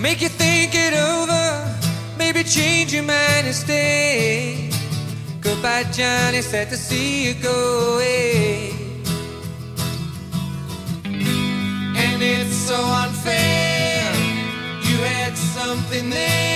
make you think it over, maybe change your mind and stay. Goodbye, Johnny, sad to see you go away. And it's so unfair, you had something there